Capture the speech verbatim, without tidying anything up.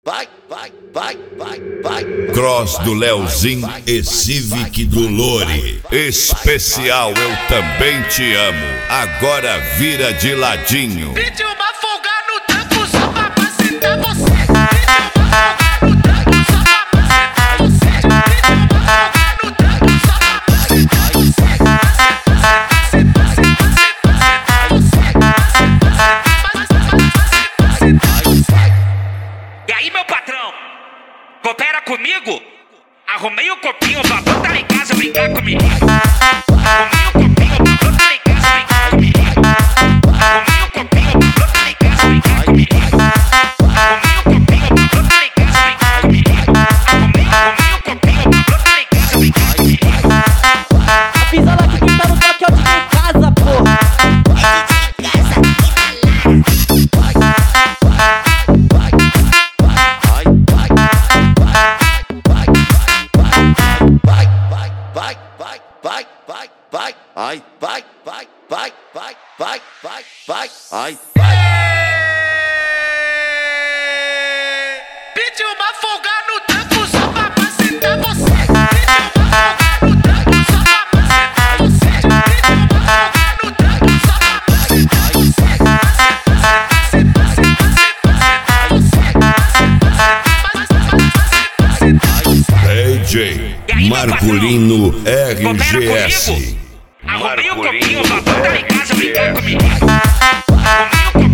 Vai, vai, vai, vai, vai. Cross do Leozin e Civic do Lore. Especial Eu Também Te Amo. Agora vira de ladinho. Pedi uma folga no trampo só pra macetar você. Pedi uma folga no trampo só pra macetar você. Pedi uma folga no trampo só pra macetar você. E aí, meu patrão, coopera comigo? Arrumei o copinho pra botar lá em casa brincar comigo. Arrumei o copinho pra botar lá em casa brincar comigo. Arrumei o copinho pra botar lá em casa brincar comigo. Arrumei o copinho pra botar lá em casa brincar comigo. Arrumei, arrumei o copinho pra botar lá em casa brincar comigo. A pisada que tá no toque é o D J Casa, porra. Vai, vai, vai, vai, vai, vai, vai, vai, vai, vai, vai, vai, vai. Pedi uma folga no trampo só pra macetar você. Pedi uma folga no trampo só pra macetar você. Pedi uma folga no trampo só pra macetar você. D J Marculino R G S. Arrumei o copinho pra botar lá em casa brincar comigo. Arrumei o copinho.